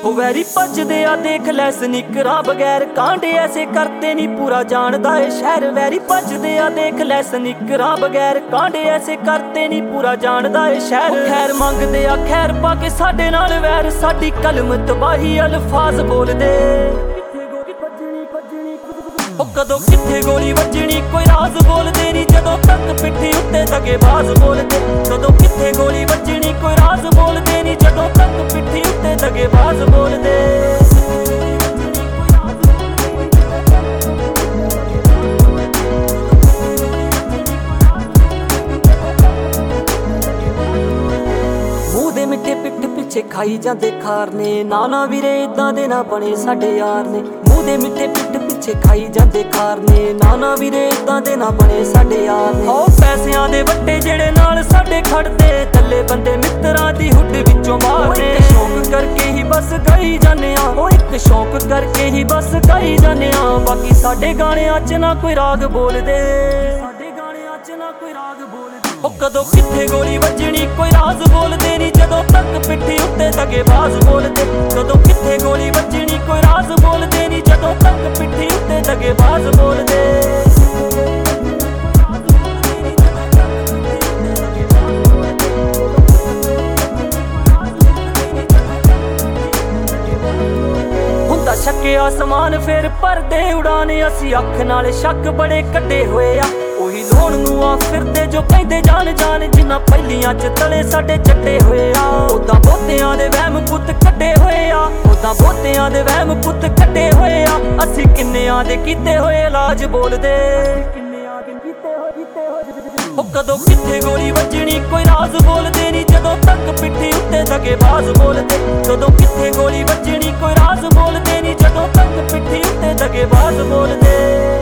हो वैरी भजदे आ देख लै सनीकरां बगैर कांडे ऐसे करते नी पूरा जानदा है शहर। वैरी भजदे आ देख लै सनीकरां बगैर कांडे ऐसे करते नी पूरा जानदा है शहर। खैर मंगदे आ खैर पाके साडे नाल वैर, साडी कलम तबाही अल्फाज बोलदे। कदों कित्थे गोली वजनी कोई राज बोलदे नी, जदों तक पिट्ठी उत्ते दगेबाज बोलदे। कदों कित्थे गोली वजनी कोई राज बोलदे नी, जदों तक पिट्ठी उत्ते दगेबाज बोलदे। मूंह दे मिठे पिठ पिछे खाई जांदे खार ने, ना वीरे इदां दे ना बने साडे यार ने। मूंह दे मिठे पिठ पिछे खाई जांदे खार ने, ना वीरे इदां दे ना बने साडे यार ने। ओ पैसिਆਂ ਦੇ ਵੱਟੇ ਜਿਹੜੇ ਨਾਲ ਸਾਡੇ ਖੜਦੇ, ਥੱਲੇ ਬੰਦੇ ਮਿੱਤਰਾਂ ਦੀ ਹੁੱਡ ਵਿੱਚੋਂ ਮਾਰਦੇ। ਸ਼ੌਕ ਕਰਕੇ ਹੀ ਬਸ ਗਾਈ ਜਾਂਦੇ ਆ, ਉਹ ਇੱਕ ਸ਼ੌਕ ਕਰਕੇ ਹੀ ਬਸ ਗਾਈ ਜਾਂਦੇ ਆ। ਬਾਕੀ ਸਾਡੇ ਗਾਣਿਆਂ 'ਚ ਨਾ ਕੋਈ ਰਾਗ ਬੋਲਦੇ, ਸਾਡੇ ਗਾਣਿਆਂ 'ਚ ਨਾ ਕੋਈ ਰਾਗ ਬੋਲਦੇ। ਉਹ ਕਦੋਂ ਕਿੱਥੇ ਗੋਲੀ ਵੱਜਣੀ ਕੋਈ ਰਾਜ਼ ਬੋਲਦੇ ਨੀ, ਜਦੋਂ ਤੱਕ ਪਿੱਠੀ ਉੱਤੇ ਦਗੇਬਾਜ਼ ਬੋਲਦੇ। ਕਦੋਂ ਕਿੱਥੇ ਗੋਲੀ ਵੱਜਣੀ ਕੋਈ ਰਾਜ਼ ਬੋਲਦੇ ਨੀ, ਜਦੋਂ ਤੱਕ ਪਿੱਠੀ ਉੱਤੇ ਦਗੇਬਾਜ਼ ਬੋਲਦੇ। ਹੁੰਦਾ ਸ਼ੱਕੇ ਆਸਮਾਨ ਫੇਰ ਭਰਦੇ ਉਡਾਨੇ, ਅਸੀਂ ਅੱਖ ਨਾਲ ਸ਼ੱਕ ਬੜੇ ਕੱਢੇ ਹੋਏ ਆ। ਉਹੀ ਲੋਣ ਨੂੰ ਆ ਫਿਰਦੇ ਜੋ ਕਹਿੰਦੇ ਜਾਨ ਜਾਨ, ਜਿਨ੍ਹਾਂ ਪਹਿਲੀਆਂ 'ਚ ਤਲੇ ਸਾਡੇ ਚੱਟੇ ਹੋਏ ਆ। ਉਦਾਂ ਬਹੁਤਿਆਂ ਦੇ ਵਹਿਮ ਪੁੱਤ ਕੱਢੇ ਹੋਏ ਆ, ਉਦਾਂ ਬਹੁਤਿਆਂ ਦੇ ਵਹਿਮ ਪੁੱਤ ਕੱਢੇ ਹੋਏ ਆ। ਅਸੀਂ ਕਿੰਨਿਆਂ ਦੇ ਕੀਤੇ ਹੋਏ ਇਲਾਜ ਬੋਲਦੇ। ਉਹ ਕਦੋਂ ਕਿੱਥੇ ਗੋਲੀ ਵੱਜਣੀ ਕੋਈ ਰਾਜ਼ ਬੋਲਦੇ ਨੀ, ਜਦੋਂ ਤੱਕ ਪਿੱਠੀ ਉੱਤੇ ਦਗੇਬਾਜ਼ ਬੋਲਦੇ। ਕਦੋਂ ਕਿੱਥੇ ਗੋਲੀ ਵੱਜਣੀ ਕੋਈ ਰਾਜ਼ ਬੋਲਦੇ ਨੀ, ਜਦੋਂ ਤੱਕ ਪਿੱਠੀ ਉੱਤੇ ਦਗੇਬਾਜ਼ ਬੋਲਦੇ।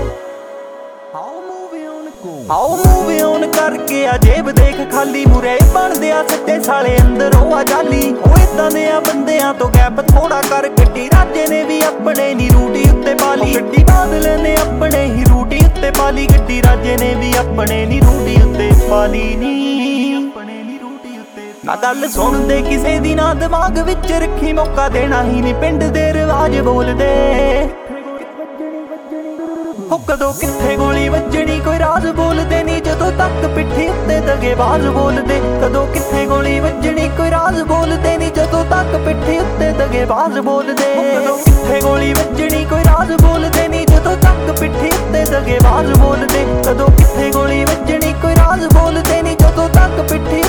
ਆਓ ਮੂਵ ਔਨ ਕਰਕੇ ਆ ਜੇਬ ਦੇਖ ਖਾਲੀ, ਮੁਰੇ ਬਣਦੇ ਆ ਸੱਚੇ ਸਾਲੇ ਅੰਦਰੋਂ ਆ ਜਾਲੀ। ਉਹ ਇਦਾਂ ਦੇ ਆ ਬੰਦਿਆਂ ਤੋਂ ਗੈਪ ਥੋੜਾ ਕਰ, ਗੱਡੀ ਰਾਜੇ ਨੇ ਵੀ ਆਪਣੇ ਨੀ ਰੂਟੀ ਉੱਤੇ ਪਾਲੀ। ਗੱਡੀ ਬਾਦਲ ਨੇ ਆਪਣੇ ਹੀ ਰੂਟੀ ਉੱਤੇ ਪਾਲੀ, ਗੱਡੀ ਰਾਜੇ ਨੇ ਵੀ ਆਪਣੇ ਨੀ ਰੂਟੀ ਉੱਤੇ ਪਾਲੀ ਨੀ। ਨਾ ਗੱਲ ਸੁਣਦੇ ਕਿਸੇ ਦੀ ਨਾ ਦਿਮਾਗ ਵਿੱਚ ਰੱਖੀ, ਮੌਕਾ ਦੇਣਾ ਹੀ ਨੀ ਪਿੰਡ ਦੇ ਰਿਵਾਜ ਬੋਲਦੇ। ਉਹ ਕਦੋਂ ਕਿੱਥੇ ਗੋਲੀ ਵੱਜਣੀ ਕੋਈ ਰਾਜ਼ ਬੋਲਦੇ ਨੀ, ਜਦੋਂ ਤੱਕ ਪਿੱਠੀ ਉੱਤੇ ਦਗੇਬਾਜ਼ ਬੋਲਦੇ। ਕਦੋਂ ਕਿੱਥੇ ਗੋਲੀ ਵੱਜਣੀ ਕੋਈ ਰਾਜ਼ ਬੋਲਦੇ ਨੀ, ਜਦੋਂ ਤੱਕ ਪਿੱਠੀ ਉੱਤੇ ਦਗੇਬਾਜ਼ ਬੋਲਦੇ। ਕਦੋਂ ਕਿੱਥੇ ਗੋਲੀ ਵੱਜਣੀ ਕੋਈ ਰਾਜ਼ ਬੋਲਦੇ ਨੀ, ਜਦੋਂ ਤੱਕ ਪਿੱਠੀ ਉੱਤੇ ਦਗੇਬਾਜ਼ ਬੋਲਦੇ। ਕਦੋਂ ਕਿੱਥੇ ਗੋਲੀ ਵੱਜਣੀ ਕੋਈ ਰਾਜ਼ ਬੋਲਦੇ ਨੀ, ਜਦੋਂ ਤੱਕ ਪਿੱਠੀ